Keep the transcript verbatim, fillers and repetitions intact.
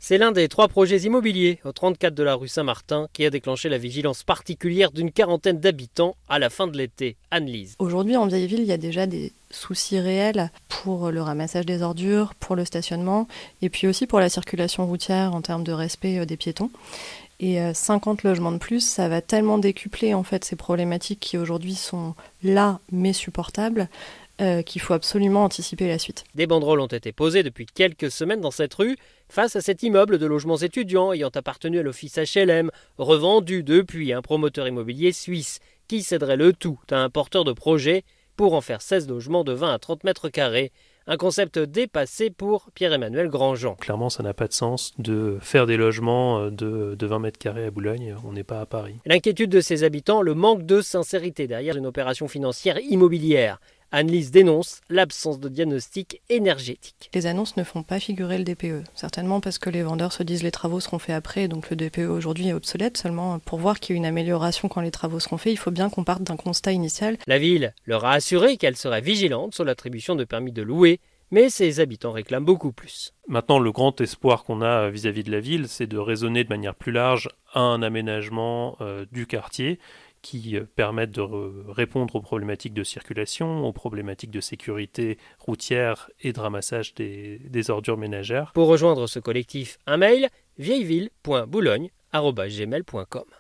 C'est l'un des trois projets immobiliers au trente-quatre de la rue Saint-Martin qui a déclenché la vigilance particulière d'une quarantaine d'habitants à la fin de l'été. Anne-Lise. Aujourd'hui, en vieille ville, il y a déjà des soucis réels pour le ramassage des ordures, pour le stationnement et puis aussi pour la circulation routière en termes de respect des piétons. Et cinquante logements de plus, ça va tellement décupler en fait ces problématiques qui aujourd'hui sont là mais supportables euh, qu'il faut absolument anticiper la suite. Des banderoles ont été posées depuis quelques semaines dans cette rue face à cet immeuble de logements étudiants ayant appartenu à l'office H L M, revendu depuis un promoteur immobilier suisse qui céderait le tout à un porteur de projet pour en faire seize logements de vingt à trente mètres carrés. Un concept dépassé pour Pierre-Emmanuel Grandjean. Clairement, ça n'a pas de sens de faire des logements de, de vingt mètres carrés à Boulogne. On n'est pas à Paris. L'inquiétude de ses habitants, le manque de sincérité derrière une opération financière immobilière. Anne-Lise dénonce l'absence de diagnostic énergétique. Les annonces ne font pas figurer le D P E, certainement parce que les vendeurs se disent les travaux seront faits après, donc le D P E aujourd'hui est obsolète. Seulement, pour voir qu'il y a une amélioration quand les travaux seront faits, il faut bien qu'on parte d'un constat initial. La ville leur a assuré qu'elle serait vigilante sur l'attribution de permis de louer, mais ses habitants réclament beaucoup plus. Maintenant, le grand espoir qu'on a vis-à-vis de la ville, c'est de raisonner de manière plus large à un aménagement euh, du quartier qui permettent de répondre aux problématiques de circulation, aux problématiques de sécurité routière et de ramassage des, des ordures ménagères. Pour rejoindre ce collectif, un mail vieilleville point boulogne arobase gmail point com.